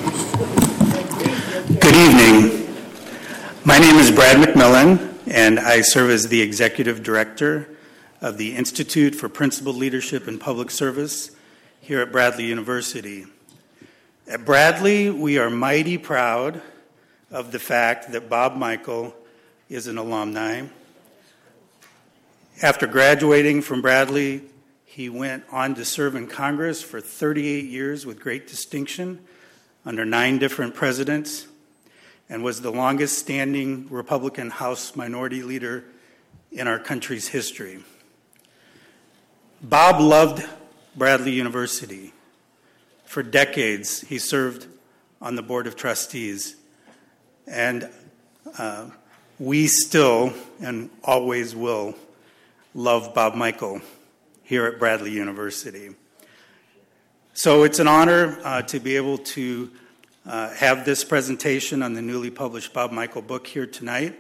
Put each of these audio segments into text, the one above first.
Good evening. My name is Brad McMillan, and I serve as the Executive Director of the Institute for Principled Leadership in Public Service here at Bradley University. At Bradley, we are mighty proud of the fact that Bob Michel is an alumni. After graduating from Bradley, he went on to serve in Congress for 38 years with great distinction under 9 different presidents, and was the longest-standing Republican House Minority Leader in our country's history. Bob loved Bradley University. For decades, he served on the Board of Trustees, and we still and always will love Bob Michel here at Bradley University. So it's an honor to be able to have this presentation on the newly published Bob Michel book here tonight.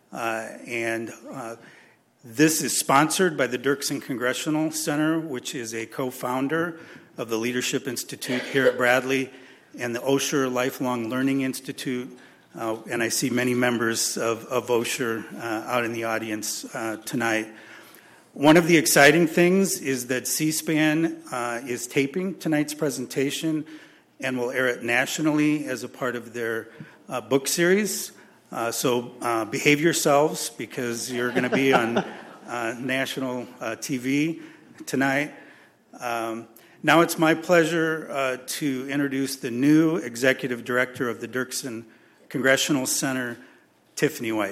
This is sponsored by the Dirksen Congressional Center, which is a co-founder of the Leadership Institute here at Bradley and the Osher Lifelong Learning Institute. And I see many members of Osher out in the audience tonight. One of the exciting things is that C-SPAN is taping tonight's presentation and will air it nationally as a part of their book series. So behave yourselves, because you're going to be on national TV tonight. Now it's my pleasure to introduce the new Executive Director of the Dirksen Congressional Center, Tiffany White.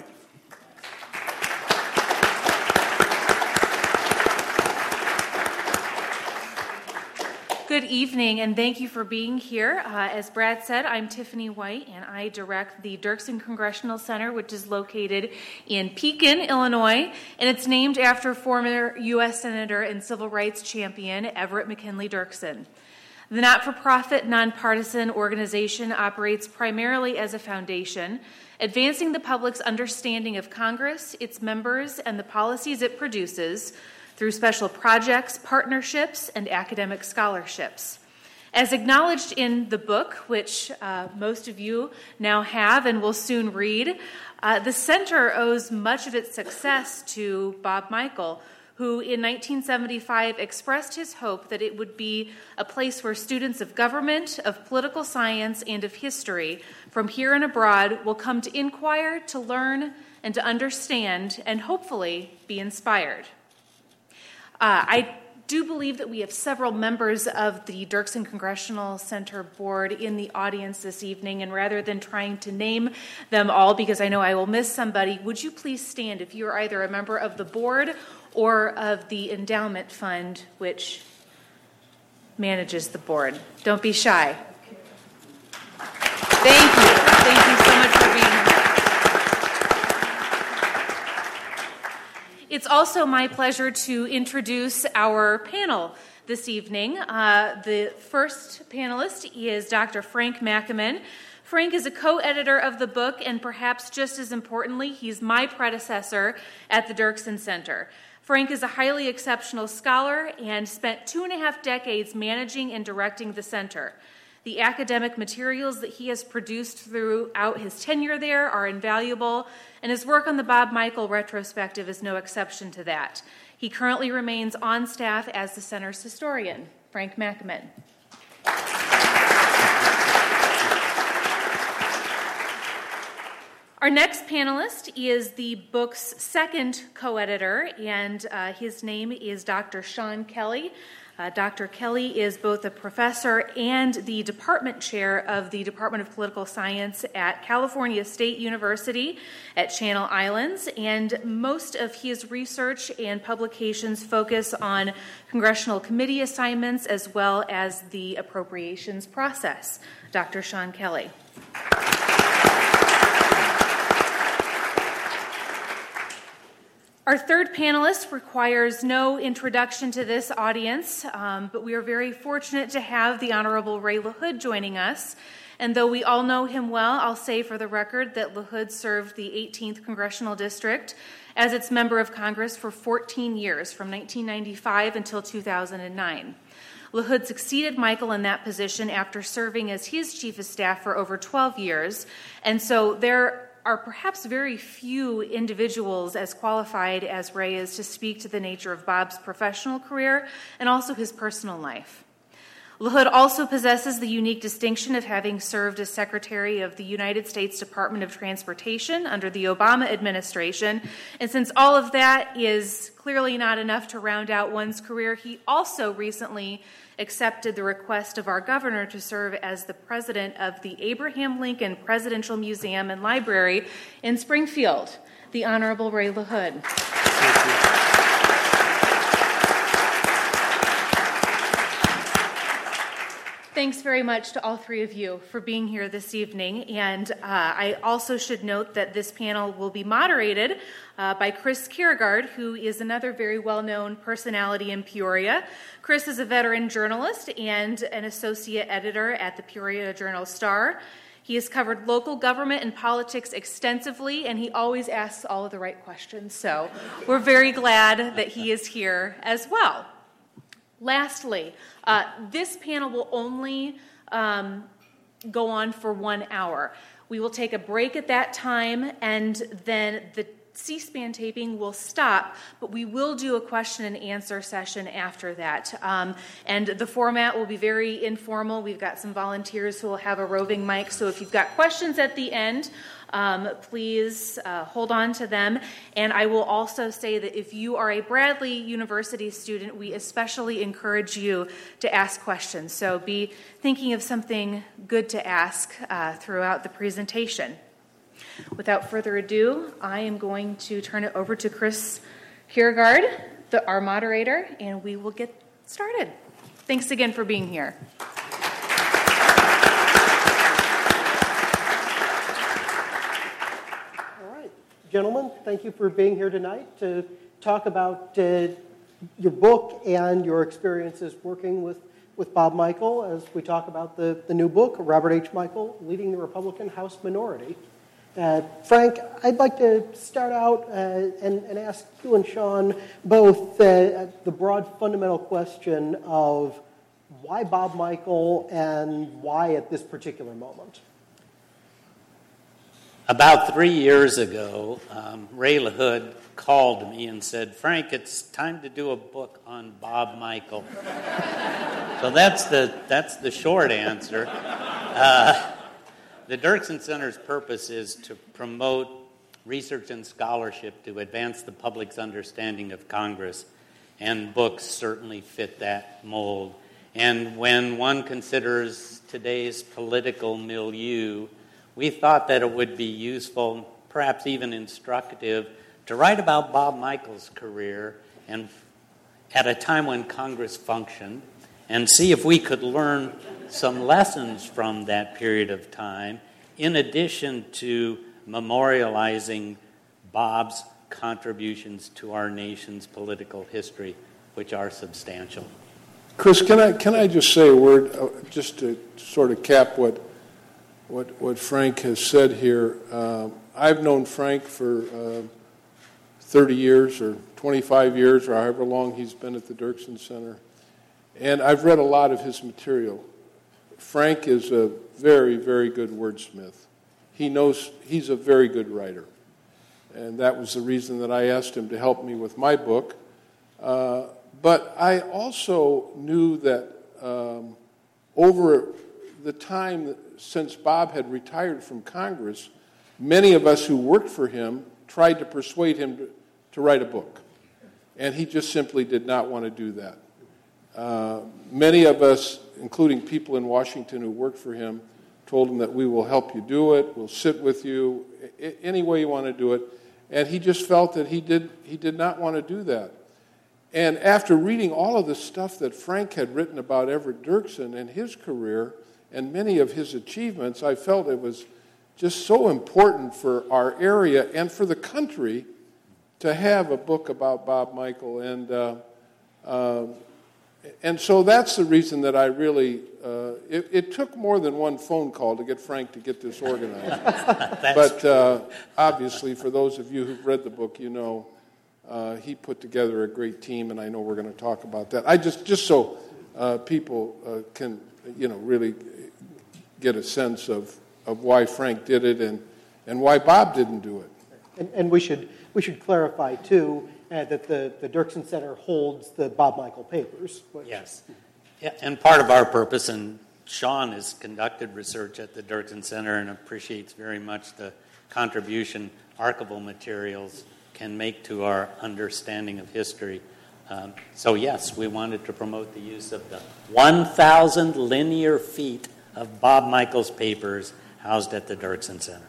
Good evening, and thank you for being here. As Brad said, I'm Tiffany White, and I direct the Dirksen Congressional Center, which is located in Pekin, Illinois, and it's named after former U.S. Senator and Civil Rights Champion Everett McKinley Dirksen. The not-for-profit, nonpartisan organization operates primarily as a foundation, advancing the public's understanding of Congress, its members, and the policies it produces through special projects, partnerships, and academic scholarships. As acknowledged in the book, which most of you now have and will soon read, the center owes much of its success to Bob Michel, who in 1975 expressed his hope that it would be a place where students of government, of political science, and of history from here and abroad will come to inquire, to learn, and to understand, and hopefully be inspired. I do believe that we have several members of the Dirksen Congressional Center Board in the audience this evening, and rather than trying to name them all, because I know I will miss somebody, would you please stand if you are either a member of the board or of the endowment fund which manages the board? Don't be shy. Thank you. Thank you so much for being here. It's also my pleasure to introduce our panel this evening. The first panelist is Dr. Frank Makaman. Frank is a co-editor of the book, and perhaps just as importantly, he's my predecessor at the Dirksen Center. Frank is a highly exceptional scholar and spent 2.5 decades managing and directing the center. The academic materials that he has produced throughout his tenure there are invaluable, and his work on the Bob Michel retrospective is no exception to that. He currently remains on staff as the center's historian. Frank Makaman. Our next panelist is the book's second co-editor, and his name is Dr. Sean Kelly. Dr. Kelly is both a professor and the department chair of the Department of Political Science at California State University at Channel Islands, and most of his research and publications focus on congressional committee assignments as well as the appropriations process. Dr. Sean Kelly. Our third panelist requires no introduction to this audience, but we are very fortunate to have the Honorable Ray LaHood joining us. And though we all know him well, I'll say for the record that LaHood served the 18th Congressional District as its member of Congress for 14 years, from 1995 until 2009. LaHood succeeded Michael in that position after serving as his chief of staff for over 12 years. And so there are perhaps very few individuals as qualified as Ray is to speak to the nature of Bob's professional career and also his personal life. LaHood also possesses the unique distinction of having served as Secretary of the United States Department of Transportation under the Obama administration. And since all of that is clearly not enough to round out one's career, he also recently accepted the request of our governor to serve as the president of the Abraham Lincoln Presidential Museum and Library in Springfield. The Honorable Ray LaHood. Thank you. Thanks very much to all three of you for being here this evening. And I also should note that this panel will be moderated by Chris Kiergaard, who is another very well-known personality in Peoria. Chris is a veteran journalist and an associate editor at the Peoria Journal-Star. He has covered local government and politics extensively, and he always asks all of the right questions. So we're very glad that he is here as well. Lastly, this panel will only go on for 1 hour. We will take a break at that time, and then the C-SPAN taping will stop, but we will do a question and answer session after that. And the format will be very informal. We've got some volunteers who will have a roving mic, so if you've got questions at the end, please hold on to them. And I will also say that if you are a Bradley University student, we especially encourage you to ask questions. So be thinking of something good to ask throughout the presentation. Without further ado, I am going to turn it over to Chris Kiergaard, our moderator, and we will get started. Thanks again for being here. Gentlemen, thank you for being here tonight to talk about your book and your experiences working with Bob Michael as we talk about the new book, Robert H. Michael, Leading the Republican House Minority. Frank, I'd like to start out and ask you and Sean both the broad fundamental question of why Bob Michael and why at this particular moment? About 3 years ago, Ray LaHood called me and said, "Frank, it's time to do a book on Bob Michael." So that's the short answer. The Dirksen Center's purpose is to promote research and scholarship to advance the public's understanding of Congress, and books certainly fit that mold. And when one considers today's political milieu, we thought that it would be useful, perhaps even instructive, to write about Bob Michael's career and at a time when Congress functioned, and see if we could learn some lessons from that period of time, in addition to memorializing Bob's contributions to our nation's political history, which are substantial. Chris, can I just say a word, just to sort of cap what Frank has said here? I've known Frank for 30 years or 25 years or however long he's been at the Dirksen Center, and I've read a lot of his material. Frank is a very, very good wordsmith. He's a very good writer, and that was the reason that I asked him to help me with my book. But I also knew that over the time since Bob had retired from Congress, many of us who worked for him tried to persuade him to write a book, and he just simply did not want to do that. Many of us, including people in Washington who worked for him, told him that we will help you do it, we'll sit with you, any way you want to do it, and he just felt that he did not want to do that. And after reading all of the stuff that Frank had written about Everett Dirksen and his career and many of his achievements, I felt it was just so important for our area and for the country to have a book about Bob Michael. And so that's the reason that I really, it took more than one phone call to get Frank to get this organized. But obviously, for those of you who've read the book, you know he put together a great team, and I know we're going to talk about that. I just so people can, really get a sense of why Frank did it and why Bob didn't do it. And we should clarify, too, that the Dirksen Center holds the Bob Michael papers. Yes. Yeah, and part of our purpose, and Sean has conducted research at the Dirksen Center and appreciates very much the contribution archival materials can make to our understanding of history. So yes, we wanted to promote the use of the 1,000 linear feet of Bob Michael's papers housed at the Dirksen Center.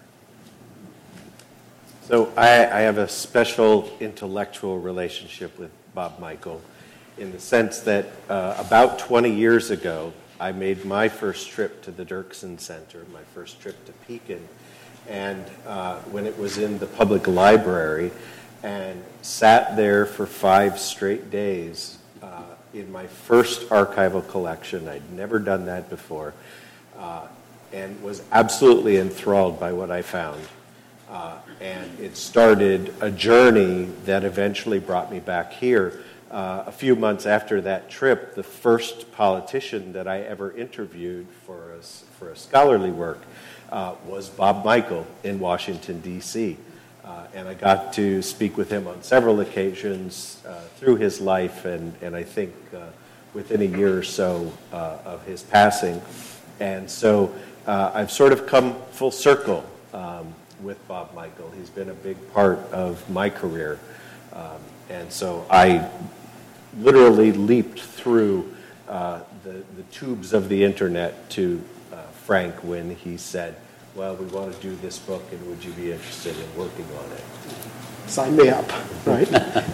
So I have a special intellectual relationship with Bob Michael in the sense that about 20 years ago, I made my first trip to the Dirksen Center, my first trip to Pekin, and when it was in the public library, and sat there for 5 straight days in my first archival collection. I'd never done that before, and was absolutely enthralled by what I found. And it started a journey that eventually brought me back here. A few months after that trip, the first politician that I ever interviewed for a scholarly work was Bob Michael in Washington, D.C. And I got to speak with him on several occasions through his life, and I think within a year or so of his passing. And so I've sort of come full circle with Bob Michael. He's been a big part of my career. And so I literally leaped through the tubes of the internet to Frank when he said, well, we want to do this book, and would you be interested in working on it? Sign me up, right?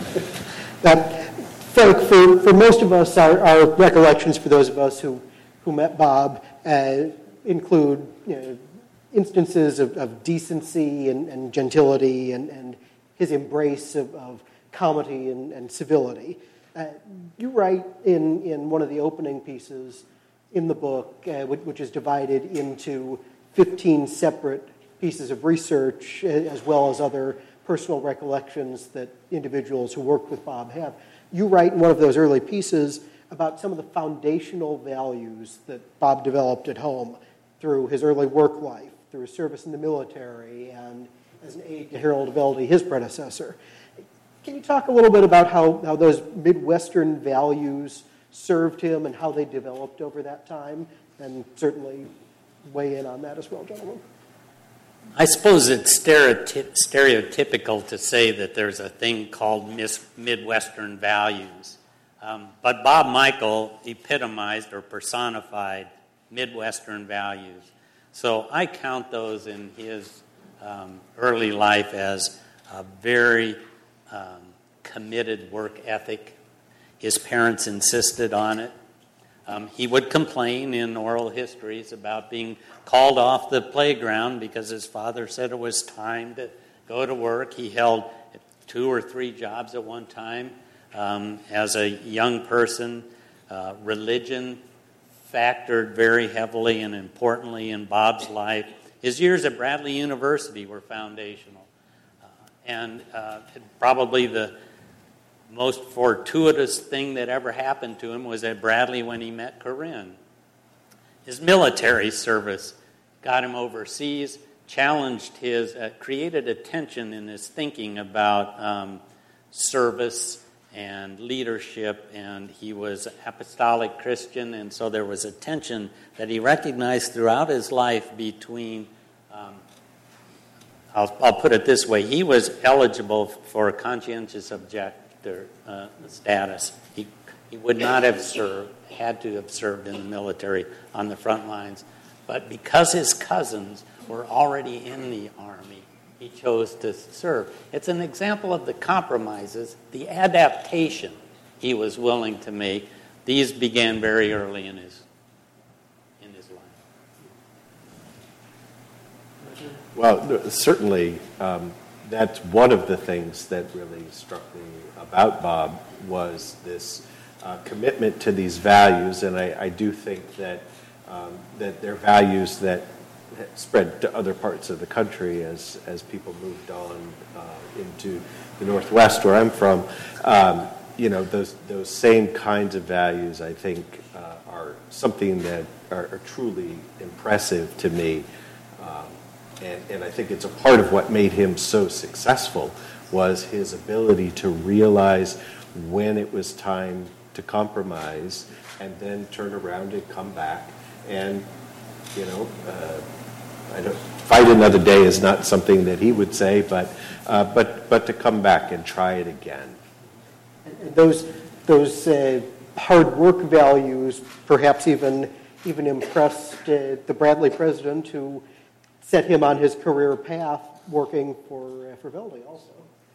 Frank, for most of us, our recollections, for those of us who met Bob, include instances of decency and gentility and his embrace of comedy and civility. You write in one of the opening pieces in the book, which is divided into 15 separate pieces of research, as well as other personal recollections that individuals who worked with Bob have. You write in one of those early pieces about some of the foundational values that Bob developed at home through his early work life, through his service in the military, and as an aide to Harold Velde, his predecessor. Can you talk a little bit about how those Midwestern values served him and how they developed over that time? And certainly weigh in on that as well, gentlemen. I suppose it's stereotypical to say that there's a thing called Midwestern values. But Bob Michael epitomized or personified Midwestern values. So I count those in his early life as a very committed work ethic. His parents insisted on it. He would complain in oral histories about being called off the playground because his father said it was time to go to work. He held 2 or 3 jobs at one time. As a young person, religion factored very heavily and importantly in Bob's life. His years at Bradley University were foundational. And probably the most fortuitous thing that ever happened to him was at Bradley when he met Corinne. His military service got him overseas, challenged his, created a tension in his thinking about service and leadership, and he was apostolic Christian, and so there was a tension that he recognized throughout his life between, I'll put it this way, he was eligible for a conscientious objector status. He would not have served, had to have served in the military on the front lines, but because his cousins were already in the Army, he chose to serve. It's an example of the compromises, the adaptation he was willing to make. These began very early in his life. Well, certainly, that's one of the things that really struck me about Bob was this commitment to these values, and I do think that that they're values that spread to other parts of the country as people moved on into the Northwest, where I'm from. those same kinds of values, I think, are something that are truly impressive to me. And I think it's a part of what made him so successful was his ability to realize when it was time to compromise and then turn around and come back. And, fight another day is not something that he would say, but to come back and try it again. And those hard work values perhaps even impressed the Bradley president who set him on his career path working for Verdi also.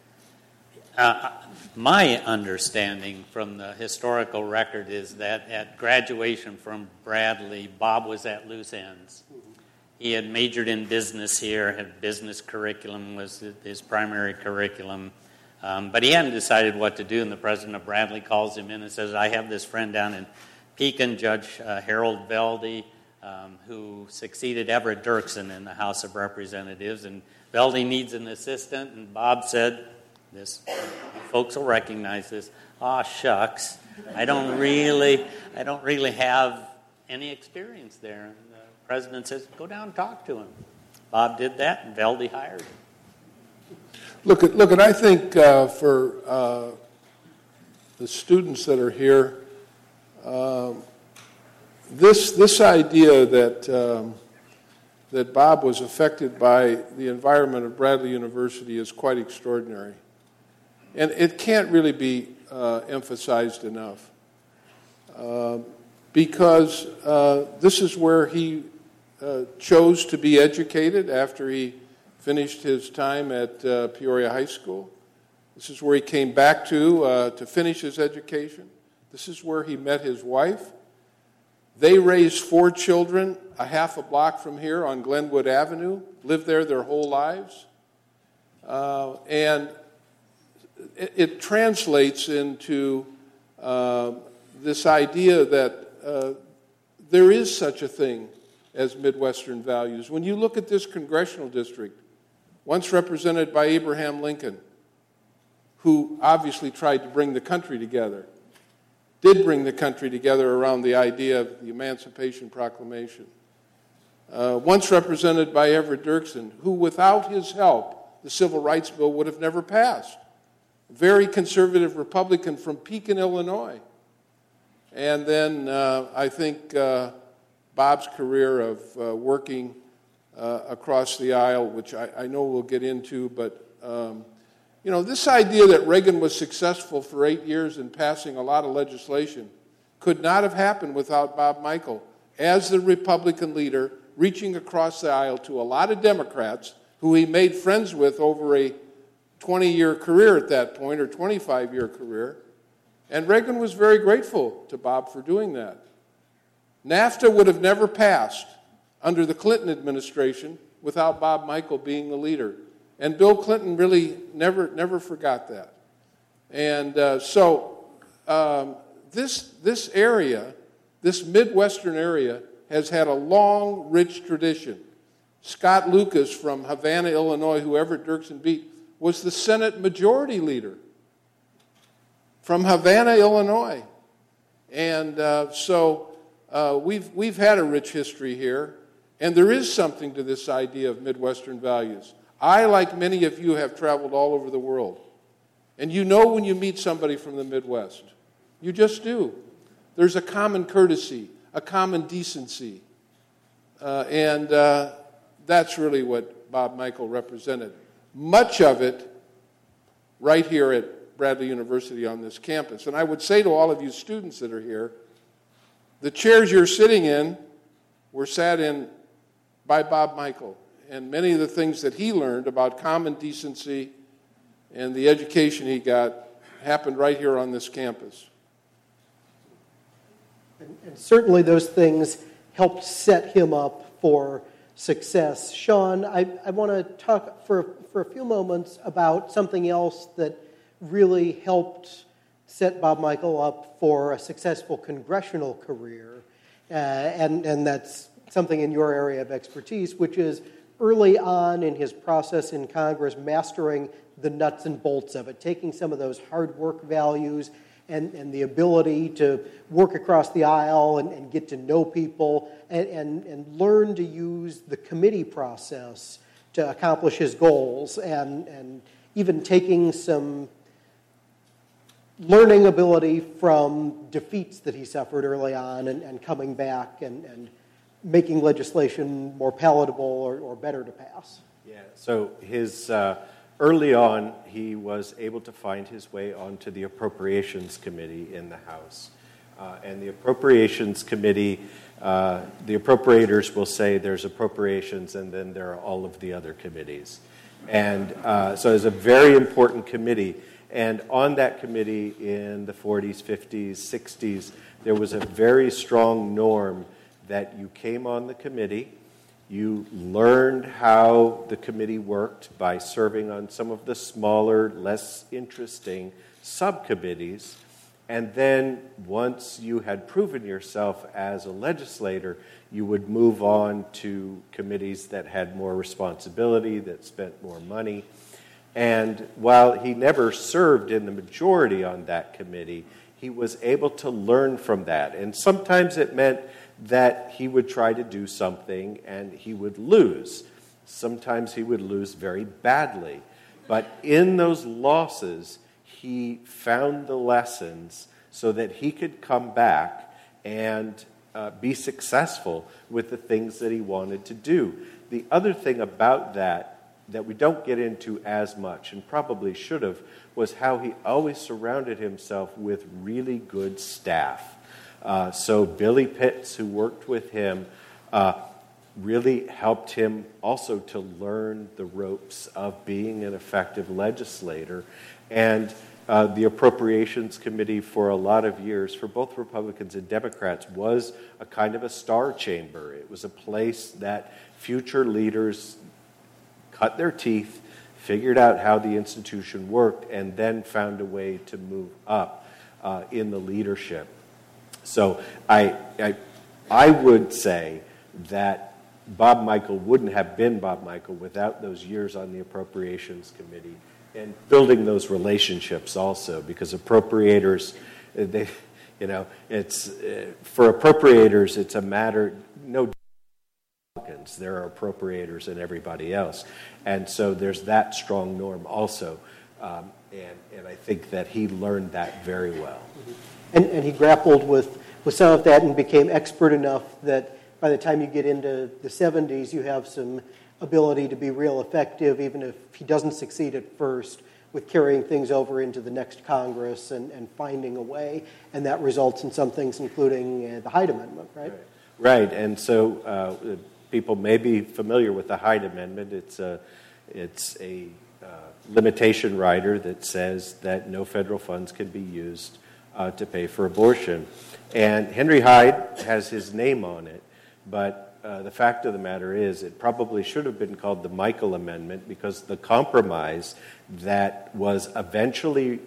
My understanding from the historical record is that at graduation from Bradley, Bob was at loose ends. He had majored in business here, had business curriculum was his primary curriculum, but he hadn't decided what to do, and the president of Bradley calls him in and says, I have this friend down in Pekin, Judge Harold Velde, who succeeded Everett Dirksen in the House of Representatives, and Velde needs an assistant, and Bob said, this folks will recognize this, shucks, I don't really have any experience there. And the president says, go down and talk to him. Bob did that, and Velde hired him. Look, I think for the students that are here, this idea that Bob was affected by the environment of Bradley University is quite extraordinary. And it can't really be emphasized enough because this is where he chose to be educated after he finished his time at Peoria High School. This is where he came back to finish his education. This is where he met his wife. They raised 4 children a half a block from here on Glenwood Avenue, lived there their whole lives. And it translates into this idea that there is such a thing as Midwestern values. When you look at this congressional district, once represented by Abraham Lincoln, who obviously tried to bring the country together, did bring the country together around the idea of the Emancipation Proclamation. Once represented by Everett Dirksen, who without his help, the Civil Rights Bill would have never passed. A very conservative Republican from Pekin, Illinois. And then I think Bob's career of working across the aisle, which I know we'll get into, but this idea that Reagan was successful for 8 years in passing a lot of legislation could not have happened without Bob Michel as the Republican leader reaching across the aisle to a lot of Democrats who he made friends with over a 20-year career at that point, or 25-year career. And Reagan was very grateful to Bob for doing that. NAFTA would have never passed under the Clinton administration without Bob Michel being the leader. And Bill Clinton really never forgot that. And this area, this Midwestern area, has had a long, rich tradition. Scott Lucas from Havana, Illinois, who Everett Dirksen beat, was the Senate Majority Leader from Havana, Illinois. And we've had a rich history here, and there is something to this idea of Midwestern values. I, like many of you, have traveled all over the world. And you know when you meet somebody from the Midwest. You just do. There's a common courtesy, a common decency. And that's really what Bob Michel represented. Much of it right here at Bradley University on this campus. And I would say to all of you students that are here, the chairs you're sitting in were sat in by Bob Michel. And many of the things that he learned about common decency and the education he got happened right here on this campus. And certainly those things helped set him up for success. Sean, I want to talk for a few moments about something else that really helped set Bob Michel up for a successful congressional career, and that's something in your area of expertise, which is early on in his process in Congress, mastering the nuts and bolts of it, taking some of those hard work values and the ability to work across the aisle and get to know people and learn to use the committee process to accomplish his goals, and even taking some learning ability from defeats that he suffered early on and coming back and making legislation more palatable or better to pass. Yeah, so his early on, he was able to find his way onto the Appropriations Committee in the House. And the Appropriations Committee, the appropriators will say there's appropriations and then there are all of the other committees. And so it's a very important committee. And on that committee in the 40s, 50s, 60s, there was a very strong norm that you came on the committee, you learned how the committee worked by serving on some of the smaller, less interesting subcommittees, and then once you had proven yourself as a legislator, you would move on to committees that had more responsibility, that spent more money. And while he never served in the majority on that committee, he was able to learn from that. And sometimes it meant that he would try to do something and he would lose. Sometimes he would lose very badly. But in those losses, he found the lessons so that he could come back and be successful with the things that he wanted to do. The other thing about that we don't get into as much, and probably should have, was how he always surrounded himself with really good staff. So Billy Pitts, who worked with him, really helped him also to learn the ropes of being an effective legislator. And the Appropriations Committee for a lot of years, for both Republicans and Democrats, was a kind of a star chamber. It was a place that future leaders cut their teeth, figured out how the institution worked, and then found a way to move up in the leadership. So I would say that Bob Michel wouldn't have been Bob Michel without those years on the Appropriations Committee and building those relationships also, because appropriators, it's for appropriators, it's a matter, no, there are appropriators and everybody else. And so there's that strong norm also. And I think that he learned that very well. And he grappled with some of that and became expert enough that by the time you get into the 70s, you have some ability to be real effective, even if he doesn't succeed at first, with carrying things over into the next Congress and finding a way. And that results in some things, including the Hyde Amendment, right? Right. And so people may be familiar with the Hyde Amendment. It's a limitation rider that says that no federal funds can be used to pay for abortion. And Henry Hyde has his name on it, but the fact of the matter is it probably should have been called the Michel Amendment, because the compromise that was eventually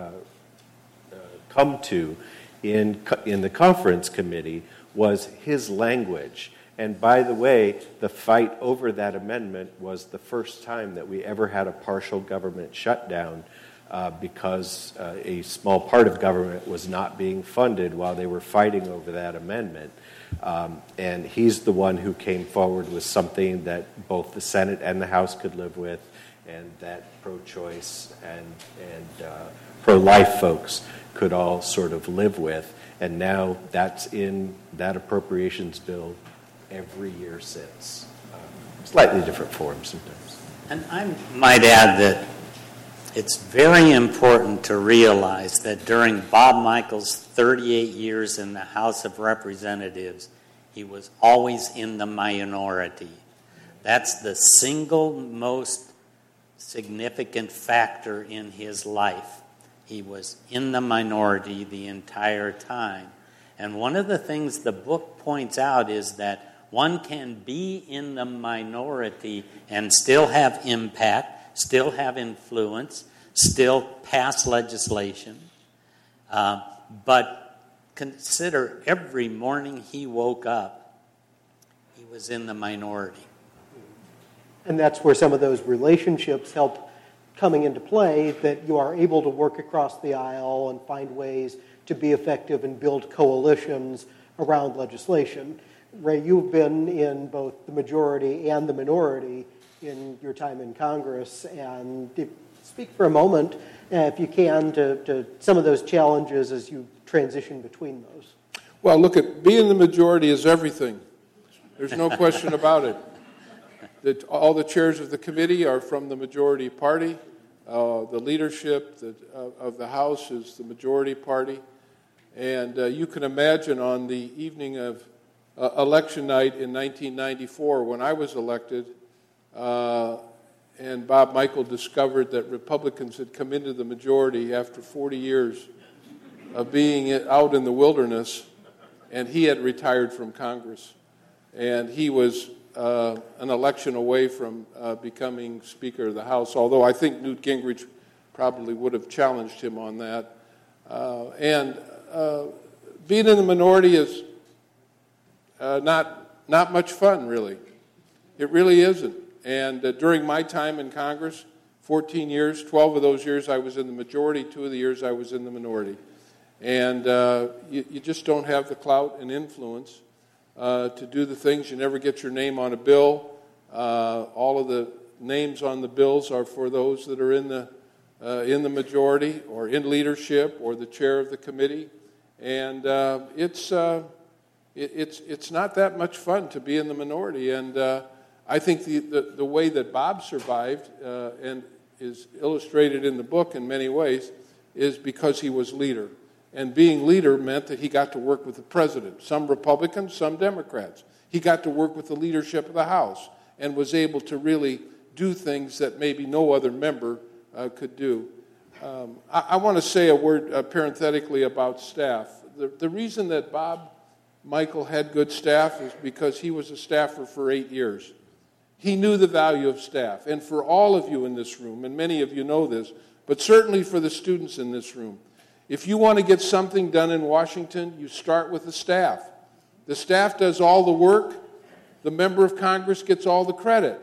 come to in the conference committee was his language. And by the way, the fight over that amendment was the first time that we ever had a partial government shutdown because a small part of government was not being funded while they were fighting over that amendment. And he's the one who came forward with something that both the Senate and the House could live with, and that pro-choice and pro-life folks could all sort of live with. And now that's in that appropriations bill every year since. Slightly different forms sometimes. And I might add that it's very important to realize that during Bob Michel's 38 years in the House of Representatives, he was always in the minority. That's the single most significant factor in his life. He was in the minority the entire time. And one of the things the book points out is that one can be in the minority and still have impact, still have influence, still pass legislation. But consider every morning he woke up, he was in the minority. And that's where some of those relationships help coming into play that you are able to work across the aisle and find ways to be effective and build coalitions around legislation. Ray, you've been in both the majority and the minority in your time in Congress, and speak for a moment, if you can, to some of those challenges as you transition between those. Well, look, being the majority is everything. There's no question about it. That all the chairs of the committee are from the majority party. The leadership of the House is the majority party. And you can imagine on the evening of election night in 1994 when I was elected, and Bob Michel discovered that Republicans had come into the majority after 40 years of being out in the wilderness, and he had retired from Congress. And he was an election away from becoming Speaker of the House, although I think Newt Gingrich probably would have challenged him on that. Being in the minority is not much fun, really. It really isn't. And during my time in Congress, 14 years, 12 of those years I was in the majority, 2 of the years I was in the minority. And you just don't have the clout and influence to do the things. You never get your name on a bill. All of the names on the bills are for those that are in the majority or in leadership or the chair of the committee. And it's not that much fun to be in the minority. And I think the way that Bob survived and is illustrated in the book in many ways is because he was leader. And being leader meant that he got to work with the president, some Republicans, some Democrats. He got to work with the leadership of the House and was able to really do things that maybe no other member could do. I want to say a word parenthetically about staff. The reason that Bob Michel had good staff is because he was a staffer for 8 years. He knew the value of staff. And for all of you in this room, and many of you know this, but certainly for the students in this room, if you want to get something done in Washington, you start with the staff. The staff does all the work. The member of Congress gets all the credit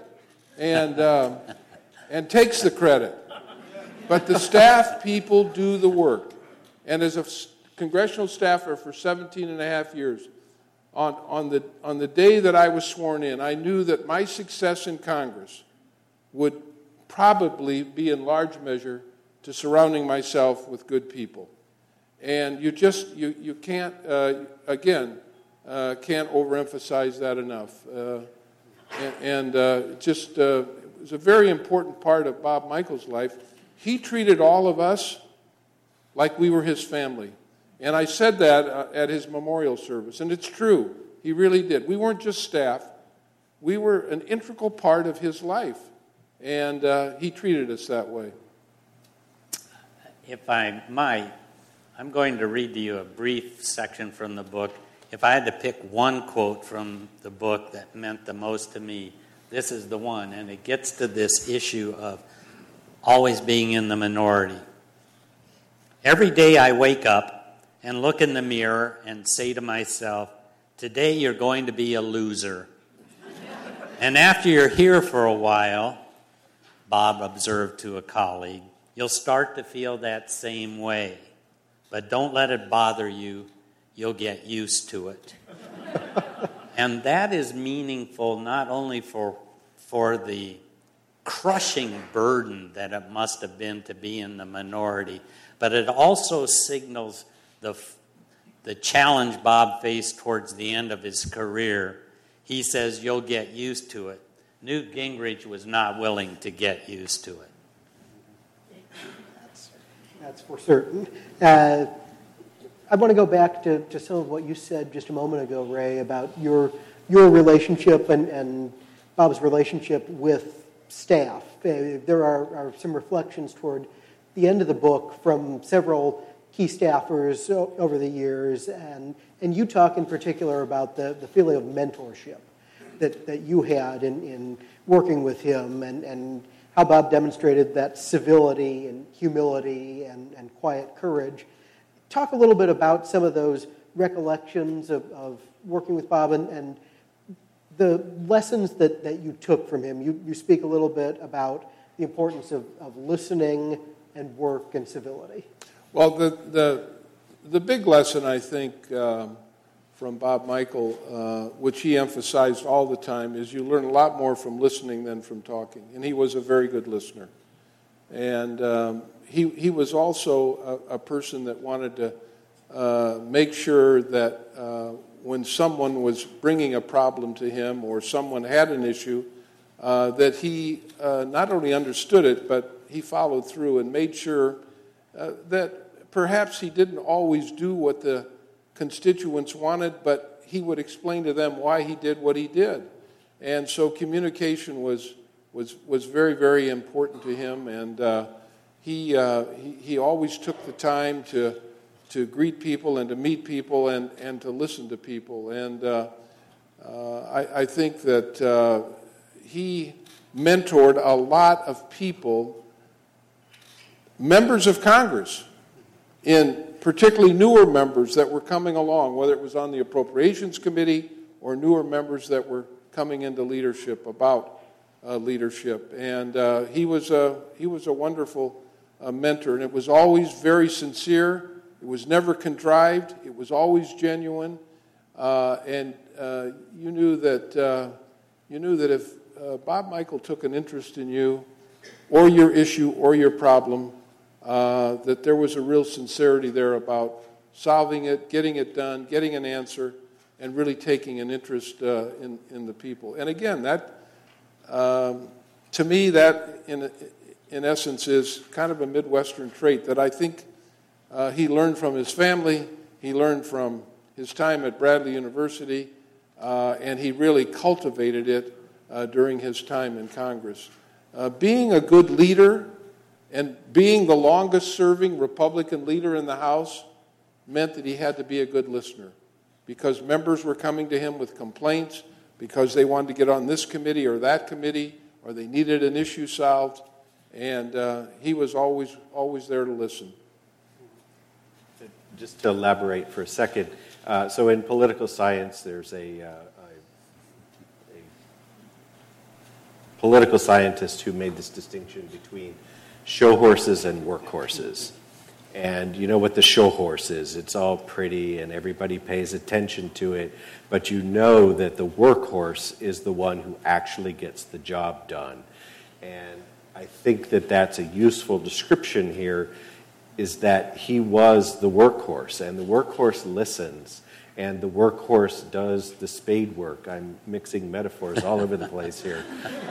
and takes the credit. But the staff people do the work. And as a congressional staffer for 17 and a half years, on the day that I was sworn in, I knew that my success in Congress would probably be in large measure to surrounding myself with good people. And you can't, can't overemphasize that enough. It was a very important part of Bob Michel's life. He treated all of us like we were his family. And I said that at his memorial service, and it's true. He really did. We weren't just staff. We were an integral part of his life, and he treated us that way. If I might, I'm going to read to you a brief section from the book. If I had to pick one quote from the book that meant the most to me, this is the one, and it gets to this issue of always being in the minority. Every day I wake up and look in the mirror and say to myself, today you're going to be a loser. And after you're here for a while, Bob observed to a colleague, you'll start to feel that same way. But don't let it bother you. You'll get used to it. And that is meaningful not only for the crushing burden that it must have been to be in the minority, but it also signals the challenge Bob faced towards the end of his career. He says, you'll get used to it. Newt Gingrich was not willing to get used to it. That's for certain. I want to go back to some of what you said just a moment ago, Ray, about your relationship and Bob's relationship with staff. There are some reflections toward the end of the book from several key staffers over the years, and you talk in particular about the feeling of mentorship that you had in working with him, and how Bob demonstrated that civility and humility and quiet courage. Talk a little bit about some of those recollections of working with Bob and the lessons that you took from him. You speak a little bit about the importance of listening and work and civility. Well, the big lesson, I think, from Bob Michael, which he emphasized all the time, is you learn a lot more from listening than from talking. And he was a very good listener. And he was also a person that wanted to make sure that when someone was bringing a problem to him or someone had an issue, that he not only understood it, but he followed through and made sure that perhaps he didn't always do what the constituents wanted, but he would explain to them why he did what he did. And so communication was very, very important to him, and he always took the time to greet people and to meet people and to listen to people. And I think that he mentored a lot of people, members of Congress, in particularly newer members that were coming along, whether it was on the Appropriations Committee or newer members that were coming into leadership, about leadership. And he was a wonderful mentor, and it was always very sincere. It was never contrived. It was always genuine, and you knew that if Bob Michael took an interest in you, or your issue, or your problem, that there was a real sincerity there about solving it, getting it done, getting an answer, and really taking an interest in the people. And again, that to me, that in essence is kind of a Midwestern trait that I think he learned from his family, he learned from his time at Bradley University, and he really cultivated it during his time in Congress. Being a good leader and being the longest-serving Republican leader in the House meant that he had to be a good listener, because members were coming to him with complaints, because they wanted to get on this committee or that committee, or they needed an issue solved, and he was always there to listen. Just to elaborate for a second, so in political science, there's a political scientist who made this distinction between show horses and workhorses. And you know what the show horse is. It's all pretty and everybody pays attention to it, but you know that the workhorse is the one who actually gets the job done. And I think that that's a useful description here, is that he was the workhorse, and the workhorse listens, and the workhorse does the spade work. I'm mixing metaphors all over the place here.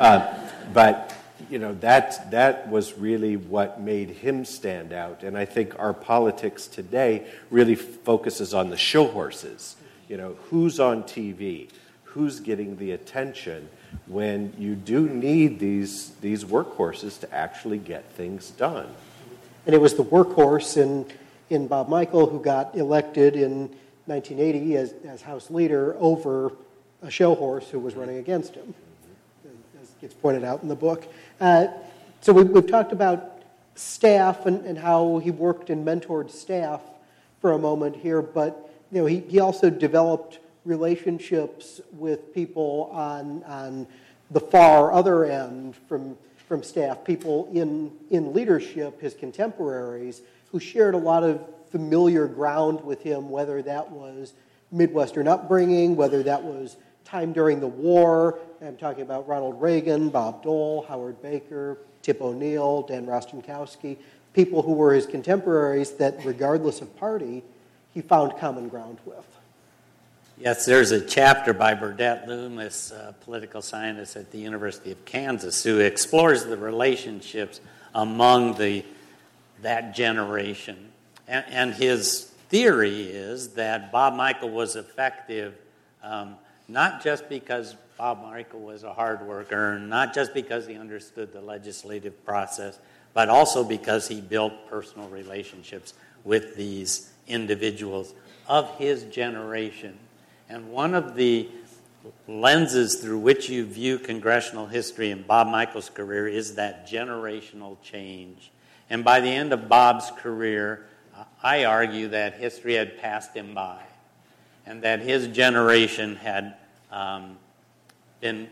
But you know, that was really what made him stand out. And I think our politics today really focuses on the show horses. You know, who's on TV, who's getting the attention, when you do need these workhorses to actually get things done. And it was the workhorse in Bob Michael who got elected in 1980 as House Leader over a show horse who was running against him, as gets pointed out in the book. So we've talked about staff and how he worked and mentored staff for a moment here, but you know, he also developed relationships with people on the far other end from staff, people in leadership, his contemporaries, who shared a lot of familiar ground with him, whether that was Midwestern upbringing, whether that was time during the war. I'm talking about Ronald Reagan, Bob Dole, Howard Baker, Tip O'Neill, Dan Rostenkowski, people who were his contemporaries that, regardless of party, he found common ground with. Yes, there's a chapter by Burdett Loomis, a political scientist at the University of Kansas, who explores the relationships among that generation. And his theory is that Bob Michael was effective not just because Bob Michael was a hard worker, not just because he understood the legislative process, but also because he built personal relationships with these individuals of his generation. And one of the lenses through which you view congressional history in Bob Michael's career is that generational change. And by the end of Bob's career, I argue that history had passed him by, and that his generation had been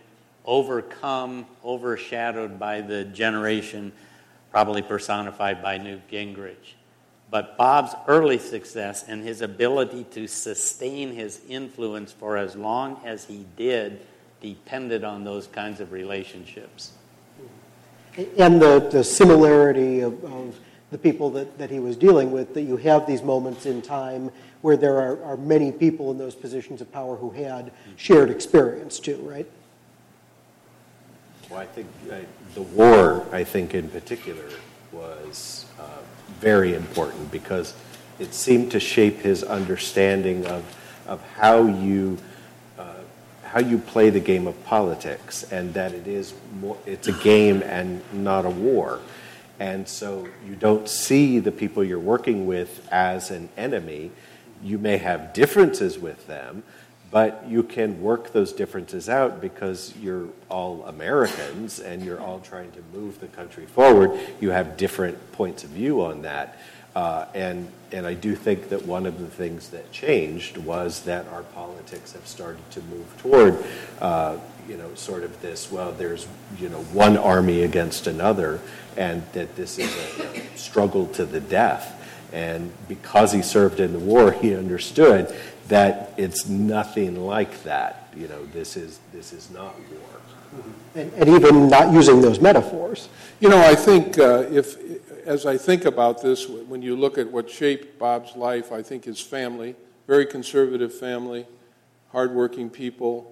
overshadowed by the generation probably personified by Newt Gingrich. But Bob's early success and his ability to sustain his influence for as long as he did depended on those kinds of relationships. And the similarity of the people that he was dealing with, that you have these moments in time where there are many people in those positions of power who had shared experience too, right? Well, I think the war, I think in particular, was very important because it seemed to shape his understanding of how you play the game of politics, and that it's a game and not a war. And so you don't see the people you're working with as an enemy. You may have differences with them, but you can work those differences out because you're all Americans and you're all trying to move the country forward. You have different points of view on that. And I do think that one of the things that changed was that our politics have started to move toward, sort of this, well, there's, one army against another, and that this is a struggle to the death. And because he served in the war, he understood that it's nothing like that. This is not war. And even not using those metaphors. I think as I think about this, when you look at what shaped Bob's life, I think his family, very conservative family, hardworking people.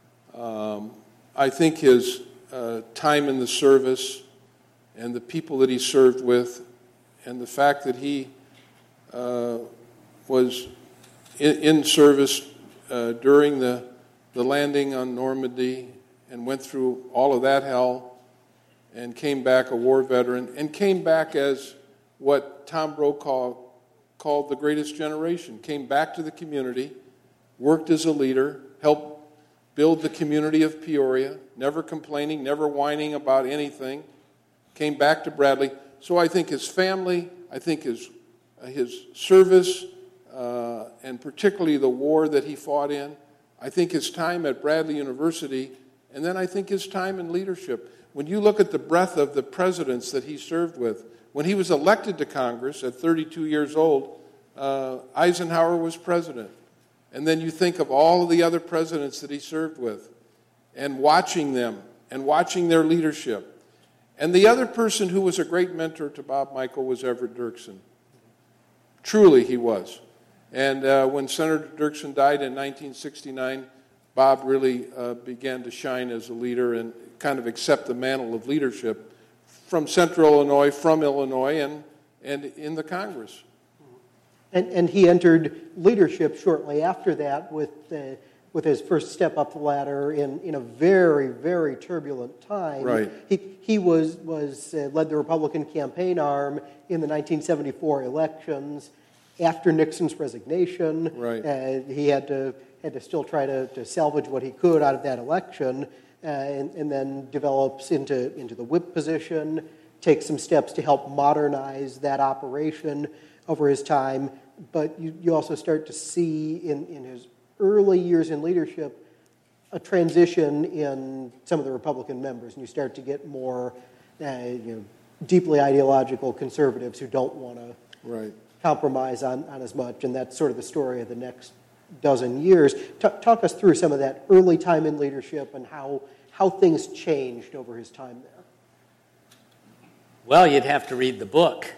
I think his time in the service and the people that he served with, and the fact that he was in service during the landing on Normandy and went through all of that hell and came back a war veteran and came back as what Tom Brokaw called the greatest generation, came back to the community, worked as a leader, helped build the community of Peoria, never complaining, never whining about anything, came back to Bradley. So I think his family, I think his service, and particularly the war that he fought in, I think his time at Bradley University, and then I think his time in leadership. When you look at the breadth of the presidents that he served with, when he was elected to Congress at 32 years old, Eisenhower was president. And then you think of all of the other presidents that he served with and watching them and watching their leadership. And the other person who was a great mentor to Bob Michel was Everett Dirksen. Truly he was. And when Senator Dirksen died in 1969, Bob really began to shine as a leader and kind of accept the mantle of leadership from Central Illinois, from Illinois, and in the Congress. And he entered leadership shortly after that with his first step up the ladder in a very, very turbulent time. Right. He was led the Republican campaign arm in the 1974 elections after Nixon's resignation. Right. He had to still try to salvage what he could out of that election, and then develops into the whip position, takes some steps to help modernize that operation over his time. But you also start to see in his early years in leadership a transition in some of the Republican members, and you start to get more deeply ideological conservatives who don't want to compromise on as much, and that's sort of the story of the next dozen years. Talk us through some of that early time in leadership and how things changed over his time there. Well, you'd have to read the book.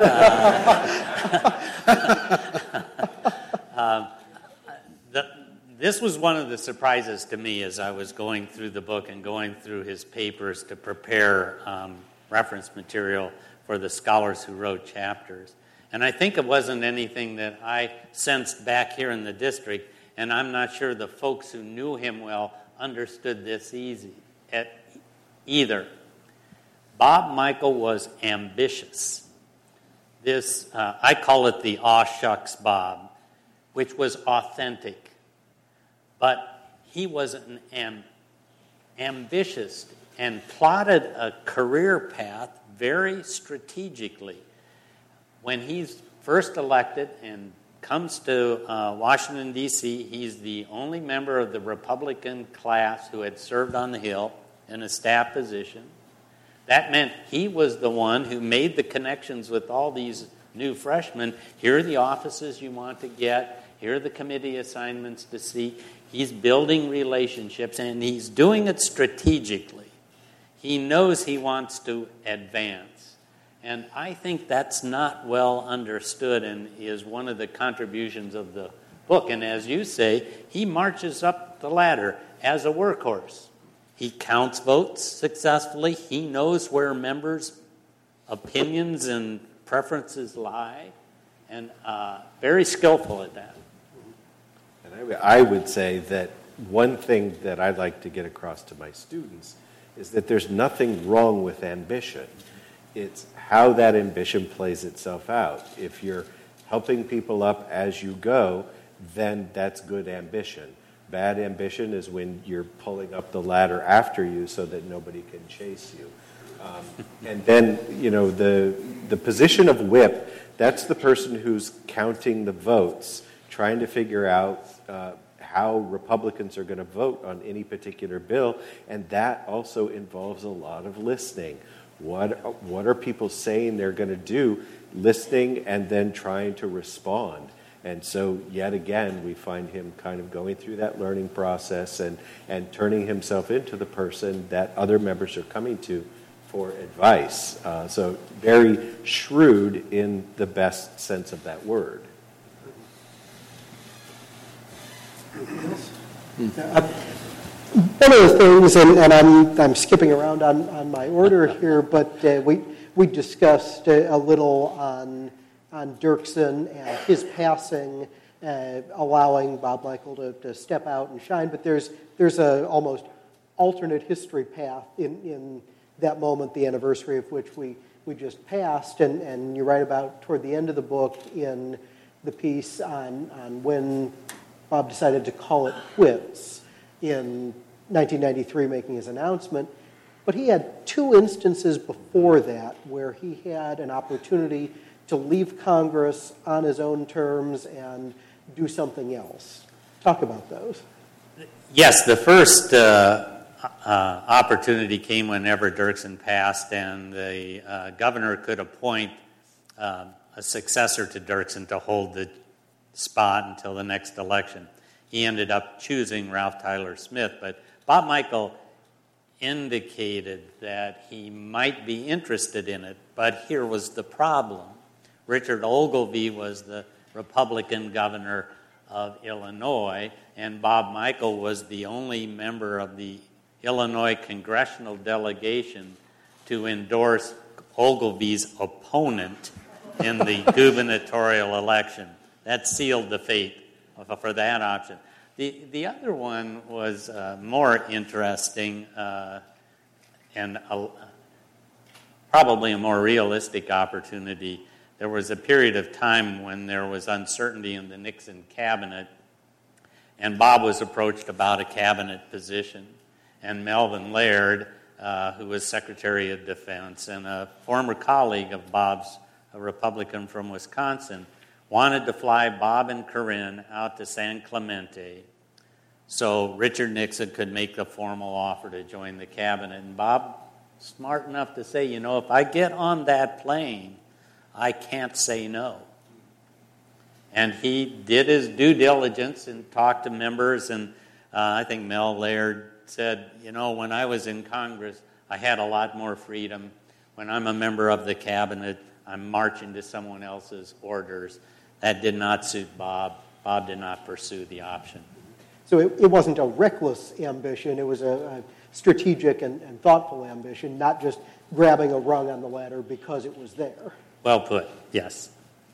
This was one of the surprises to me as I was going through the book and going through his papers to prepare reference material for the scholars who wrote chapters. And I think it wasn't anything that I sensed back here in the district, and I'm not sure the folks who knew him well understood this either. Bob Michel was ambitious. This, I call it the aw shucks Bob, which was authentic. But he was ambitious and plotted a career path very strategically. When he's first elected and comes to Washington, D.C., he's the only member of the Republican class who had served on the Hill. in a staff position. That meant he was the one who made the connections with all these new freshmen. Here are the offices you want to get. Here are the committee assignments to see. He's building relationships, and he's doing it strategically. He knows he wants to advance. And I think that's not well understood and is one of the contributions of the book. And as you say, he marches up the ladder as a workhorse. He counts votes successfully. He knows where members' opinions and preferences lie, and very skillful at that. And I would say that one thing that I'd like to get across to my students is that there's nothing wrong with ambition. It's how that ambition plays itself out. If you're helping people up as you go, then that's good ambition. Bad ambition is when you're pulling up the ladder after you so that nobody can chase you. And then, the position of whip, that's the person who's counting the votes, trying to figure out how Republicans are going to vote on any particular bill, and that also involves a lot of listening. What are people saying they're going to do? Listening and then trying to respond. And so, yet again, we find him kind of going through that learning process and turning himself into the person that other members are coming to for advice. So very shrewd in the best sense of that word. One of the things, and I'm skipping around on my order here, but we discussed a little on Dirksen and his passing, allowing Bob Michael to step out and shine. But there's a almost alternate history path in that moment, the anniversary of which we just passed, and you write about toward the end of the book in the piece on when Bob decided to call it quits in 1993, making his announcement. But he had two instances before that where he had an opportunity to leave Congress on his own terms and do something else. Talk about those. Yes, the first opportunity came whenever Dirksen passed, and the governor could appoint a successor to Dirksen to hold the spot until the next election. He ended up choosing Ralph Tyler Smith, but Bob Michael indicated that he might be interested in it, but here was the problem. Richard Ogilvie was the Republican governor of Illinois, and Bob Michael was the only member of the Illinois congressional delegation to endorse Ogilvie's opponent in the gubernatorial election. That sealed the fate for that option. The other one was more interesting and probably a more realistic opportunity. There was a period of time when there was uncertainty in the Nixon cabinet, and Bob was approached about a cabinet position. And Melvin Laird, who was Secretary of Defense and a former colleague of Bob's, a Republican from Wisconsin, wanted to fly Bob and Corinne out to San Clemente so Richard Nixon could make the formal offer to join the cabinet. And Bob, smart enough to say, if I get on that plane, I can't say no. And he did his due diligence and talked to members, and I think Mel Laird said, when I was in Congress, I had a lot more freedom. When I'm a member of the cabinet, I'm marching to someone else's orders. That did not suit Bob. Bob did not pursue the option. So it wasn't a reckless ambition. It was a strategic and thoughtful ambition, not just grabbing a rung on the ladder because it was there. Well put, yes.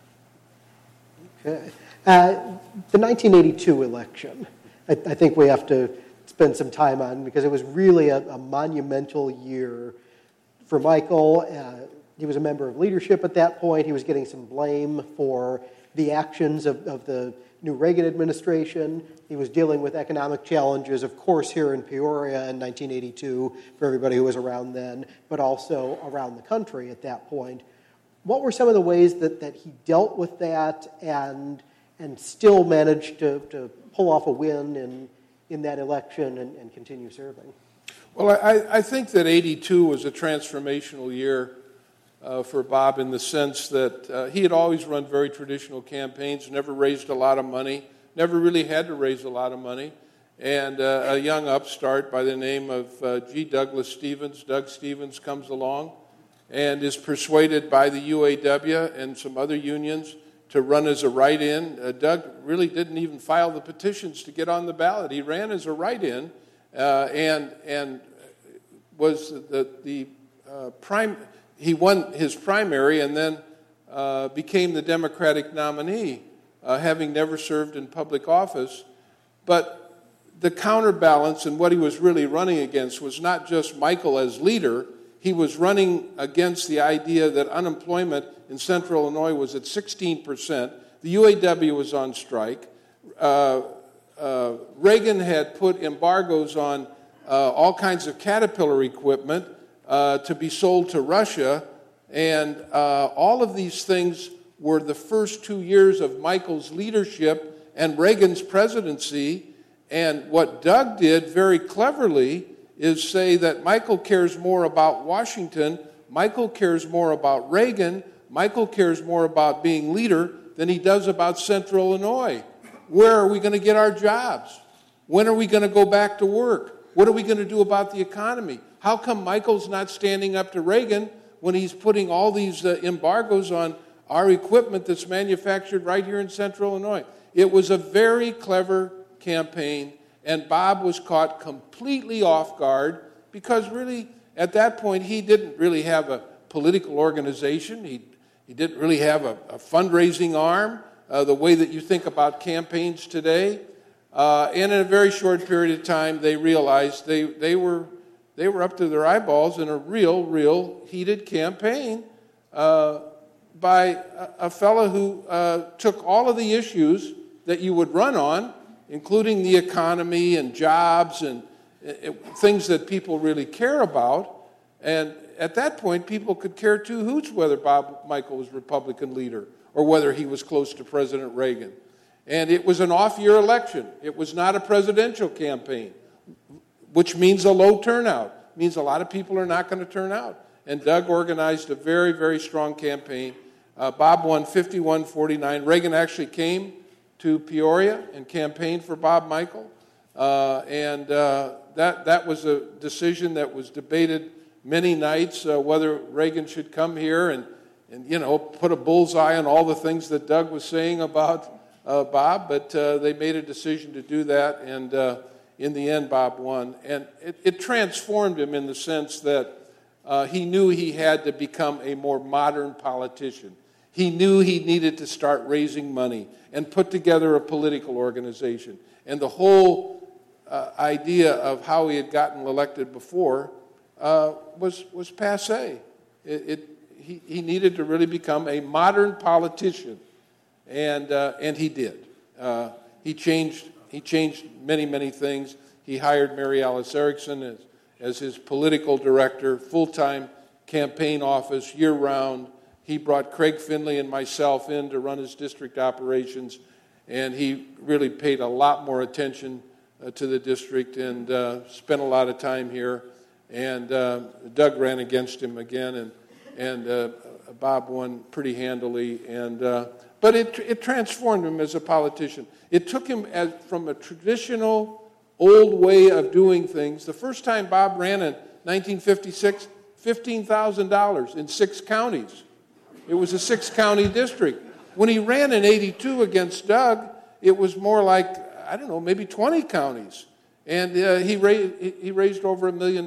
Okay. The 1982 election, I think we have to spend some time on because it was really a monumental year for Michael. He was a member of leadership at that point. He was getting some blame for the actions of the new Reagan administration. He was dealing with economic challenges, of course, here in Peoria in 1982, for everybody who was around then, but also around the country at that point. What were some of the ways that he dealt with that and still managed to pull off a win in that election and continue serving? Well, I think that 82 was a transformational year for Bob in the sense that he had always run very traditional campaigns, never raised a lot of money, never really had to raise a lot of money. And a young upstart by the name of G. Douglas Stevens, Doug Stevens, comes along and is persuaded by the UAW and some other unions to run as a write-in. Doug really didn't even file the petitions to get on the ballot. He ran as a write-in and was he won his primary and then became the Democratic nominee, having never served in public office. But the counterbalance and what he was really running against was not just Michael as leader. He was running against the idea that unemployment in Central Illinois was at 16%. The UAW was on strike. Reagan had put embargoes on all kinds of Caterpillar equipment to be sold to Russia. And all of these things were the first 2 years of Michael's leadership and Reagan's presidency. And what Doug did very cleverly is say that Michael cares more about Washington, Michael cares more about Reagan, Michael cares more about being leader than he does about Central Illinois. Where are we going to get our jobs? When are we going to go back to work? What are we going to do about the economy? How come Michael's not standing up to Reagan when he's putting all these embargoes on our equipment that's manufactured right here in Central Illinois? It was a very clever campaign, and Bob was caught completely off guard because really at that point he didn't really have a political organization. He didn't really have a fundraising arm the way that you think about campaigns today. And in a very short period of time they realized they were up to their eyeballs in a real heated campaign by a fellow who took all of the issues that you would run on, including the economy and jobs and things that people really care about. And at that point, people could care two hoots whether Bob Michael was Republican leader or whether he was close to President Reagan. And it was an off-year election. It was not a presidential campaign, which means a low turnout. It means a lot of people are not going to turn out. And Doug organized a very, very strong campaign. Bob won 51-49. Reagan actually came to Peoria and campaigned for Bob Michael. And that was a decision that was debated many nights, whether Reagan should come here and put a bullseye on all the things that Doug was saying about Bob. But they made a decision to do that, and in the end, Bob won. And it transformed him in the sense that he knew he had to become a more modern politician. He knew he needed to start raising money and put together a political organization. And the whole idea of how he had gotten elected before was passé. He needed to really become a modern politician, and he did. He changed many things. He hired Mary Alice Erickson as his political director, full-time campaign office, year-round. He brought Craig Finley and myself in to run his district operations, and he really paid a lot more attention to the district and spent a lot of time here. And Doug ran against him again, and Bob won pretty handily. But it transformed him as a politician. It took him from a traditional, old way of doing things. The first time Bob ran in 1956, $15,000 in 6 counties. It was a 6-county district. When he ran in 82 against Doug, it was more like, I don't know, maybe 20 counties. And he raised over $1 million,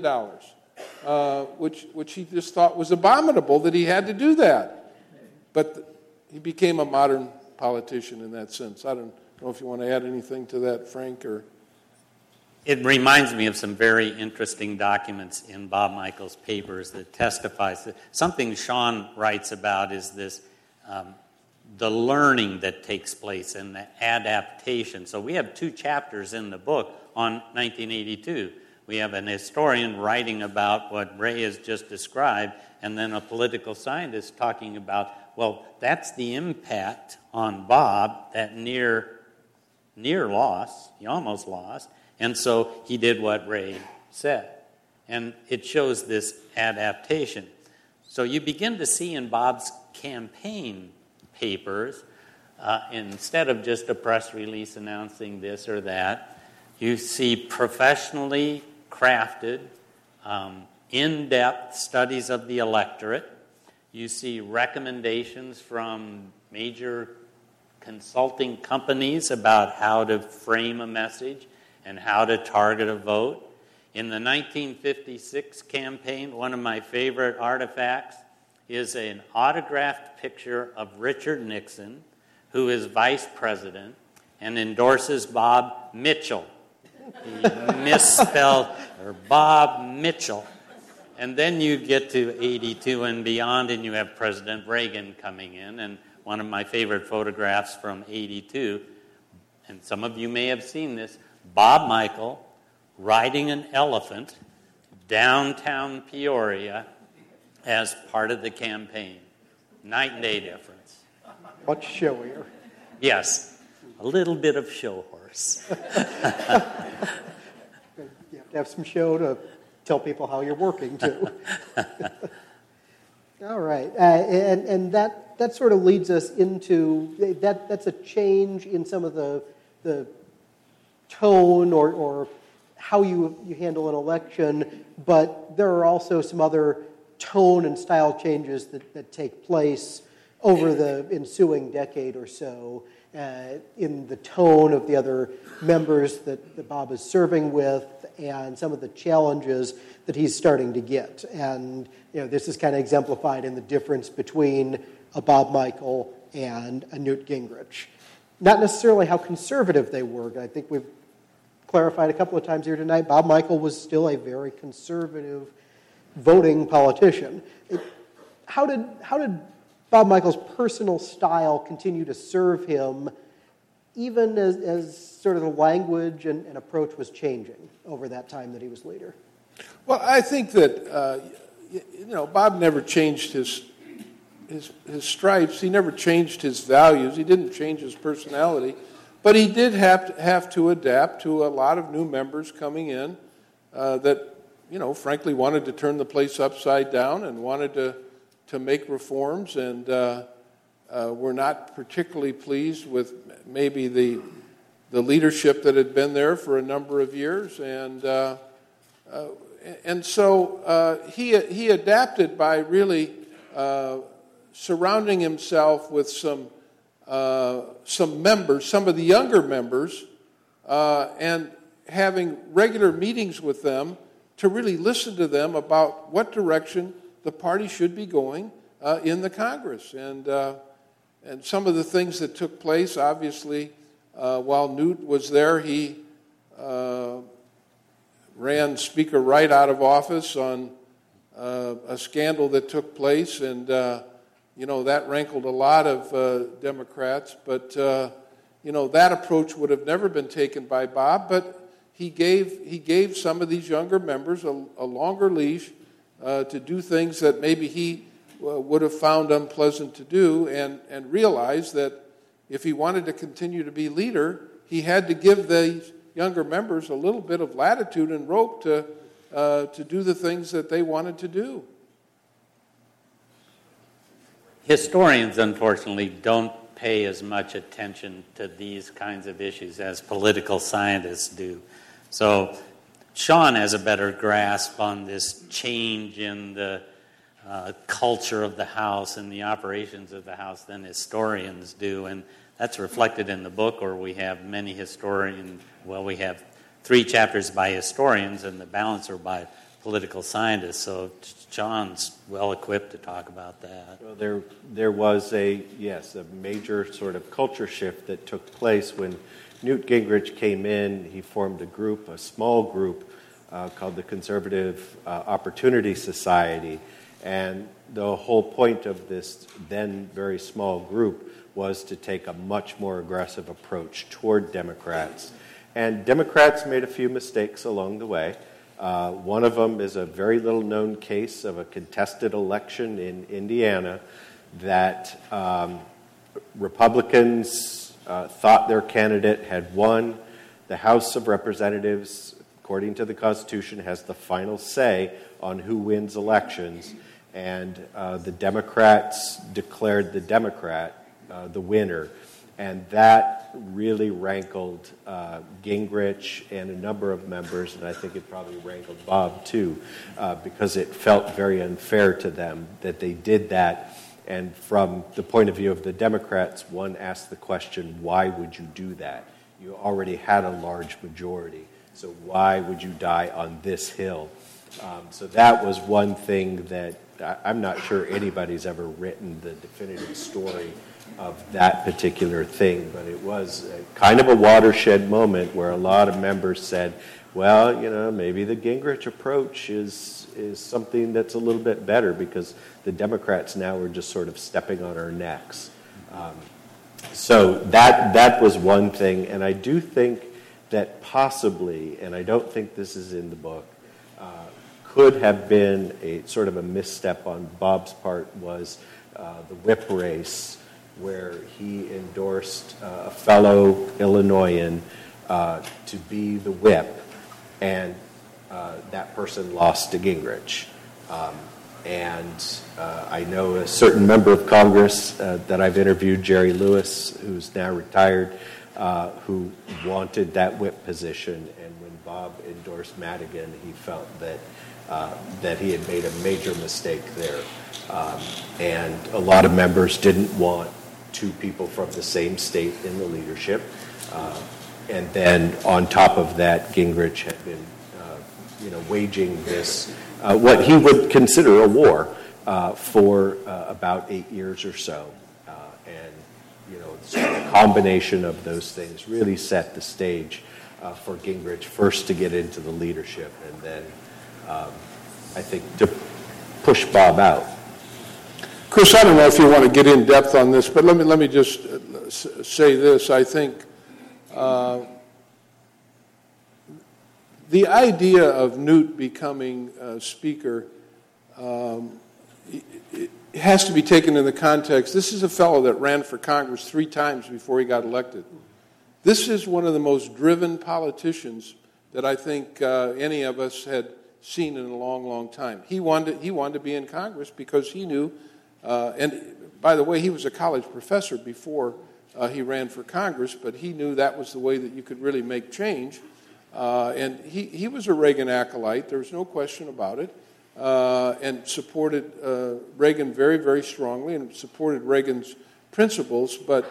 which he just thought was abominable that he had to do that. But he became a modern politician in that sense. I don't know if you want to add anything to that, Frank, or... It reminds me of some very interesting documents in Bob Michael's papers that testifies that something Sean writes about is this, the learning that takes place and the adaptation. So we have 2 chapters in the book on 1982. We have an historian writing about what Ray has just described, and then a political scientist talking about, well, that's the impact on Bob, that near loss, he almost lost, and so he did what Ray said. And it shows this adaptation. So you begin to see in Bob's campaign papers, instead of just a press release announcing this or that, you see professionally crafted, in-depth studies of the electorate. You see recommendations from major consulting companies about how to frame a message and how to target a vote. In the 1956 campaign, one of my favorite artifacts is an autographed picture of Richard Nixon, who is vice president, and endorses Bob Mitchell. He misspelled, or Bob Mitchell. And then you get to 82 and beyond, and you have President Reagan coming in, and one of my favorite photographs from 82, and some of you may have seen this, Bob Michael riding an elephant downtown Peoria as part of the campaign. Night and day difference. Much showier. Yes, a little bit of show horse. You have to have some show to tell people how you're working, too. All right. And that sort of leads us into, that's a change in some of the tone or how you handle an election, but there are also some other tone and style changes that take place over the ensuing decade or so in the tone of the other members that Bob is serving with and some of the challenges that he's starting to get. And this is kind of exemplified in the difference between a Bob Michael and a Newt Gingrich. Not necessarily how conservative they were. I think we've clarified a couple of times here tonight, Bob Michael was still a very conservative voting politician. How did Bob Michael's personal style continue to serve him even as sort of the language and approach was changing over that time that he was leader? Well, I think that, Bob never changed his stripes. He never changed his values. He didn't change his personality. But he did have to adapt to a lot of new members coming in that, frankly wanted to turn the place upside down and wanted to make reforms and were not particularly pleased with maybe the leadership that had been there for a number of years. And so he adapted by really surrounding himself with some members, some of the younger members, and having regular meetings with them to really listen to them about what direction the party should be going in the Congress. And some of the things that took place, obviously, while Newt was there, he ran Speaker Wright out of office on a scandal that took place, and that rankled a lot of Democrats, but that approach would have never been taken by Bob. But he gave some of these younger members a longer leash to do things that maybe he would have found unpleasant to do, and realized that if he wanted to continue to be leader, he had to give these younger members a little bit of latitude and rope to do the things that they wanted to do. Historians, unfortunately, don't pay as much attention to these kinds of issues as political scientists do. So Sean has a better grasp on this change in the culture of the House and the operations of the House than historians do, and that's reflected in the book, where we have many historians. Well, we have 3 chapters by historians, and the balance are by political scientists, so John's well equipped to talk about that. Well, there was a major sort of culture shift that took place when Newt Gingrich came in. He formed a small group called the Conservative Opportunity Society, and the whole point of this then very small group was to take a much more aggressive approach toward Democrats. And Democrats made a few mistakes along the way. One of them is a very little-known case of a contested election in Indiana that Republicans thought their candidate had won. The House of Representatives according to the Constitution, has the final say on who wins elections, and the Democrats declared the Democrat the winner. And that really rankled Gingrich and a number of members, and I think it probably rankled Bob too, because it felt very unfair to them that they did that. And from the point of view of the Democrats, one asked the question, why would you do that? You already had a large majority, so why would you die on this hill? So that was one thing that I'm not sure anybody's ever written the definitive story of that particular thing, but it was kind of a watershed moment where a lot of members said, well, maybe the Gingrich approach is something that's a little bit better because the Democrats now are just sort of stepping on our necks. So that was one thing, and I do think that possibly, and I don't think this is in the book, could have been a sort of a misstep on Bob's part was the whip race, where he endorsed a fellow Illinoisan to be the whip, and that person lost to Gingrich. And I know a certain member of Congress that I've interviewed, Jerry Lewis, who's now retired, who wanted that whip position, and when Bob endorsed Madigan, he felt that he had made a major mistake there. And a lot of members didn't want two people from the same state in the leadership. And then on top of that, Gingrich had been waging this, what he would consider a war for about 8 years or so. So the combination of those things really set the stage for Gingrich first to get into the leadership and then, I think, to push Bob out. Chris, I don't know if you want to get in depth on this, but let me just say this. I think the idea of Newt becoming Speaker it has to be taken in the context. This is a fellow that ran for Congress 3 times before he got elected. This is one of the most driven politicians that I think any of us had seen in a long, long time. He wanted to be in Congress because he knew, and by the way, he was a college professor before he ran for Congress, but he knew that was the way that you could really make change. And he was a Reagan acolyte, there was no question about it, and supported Reagan very, very strongly and supported Reagan's principles. But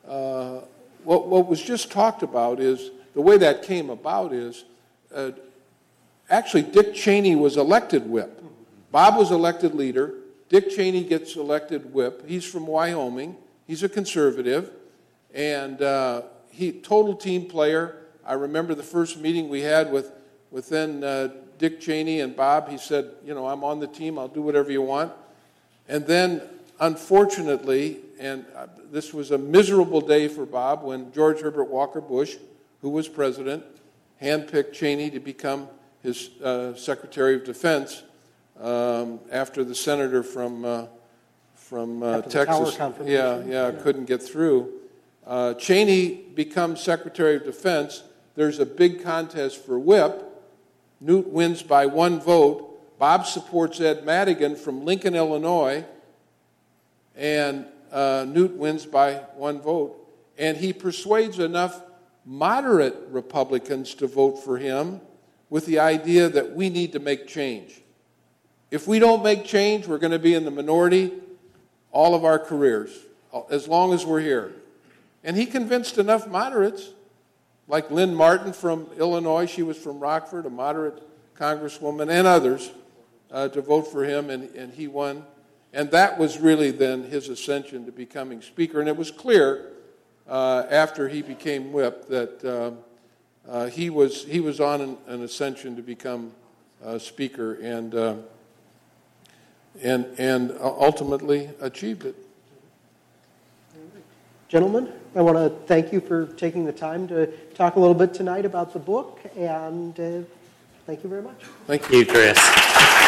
what was just talked about is, the way that came about is, actually Dick Cheney was elected whip. Bob was elected leader. Dick Cheney gets elected whip. He's from Wyoming. He's a conservative. And he total team player. I remember the first meeting we had with then Dick Cheney and Bob. He said, I'm on the team. I'll do whatever you want. And then, unfortunately, and this was a miserable day for Bob when George Herbert Walker Bush, who was president, handpicked Cheney to become his Secretary of Defense after the senator from Texas, couldn't get through. Cheney becomes Secretary of Defense. There's a big contest for whip. Newt wins by 1 vote. Bob supports Ed Madigan from Lincoln, Illinois, and Newt wins by 1 vote. And he persuades enough moderate Republicans to vote for him with the idea that we need to make change. If we don't make change, we're going to be in the minority all of our careers, as long as we're here. And he convinced enough moderates, like Lynn Martin from Illinois, she was from Rockford, a moderate congresswoman, and others, to vote for him, and he won. And that was really then his ascension to becoming Speaker. And it was clear after he became whip that he was on an ascension to become Speaker, and ultimately achieved it. Gentlemen, I want to thank you for taking the time to talk a little bit tonight about the book, and thank you very much. Thank you, Chris.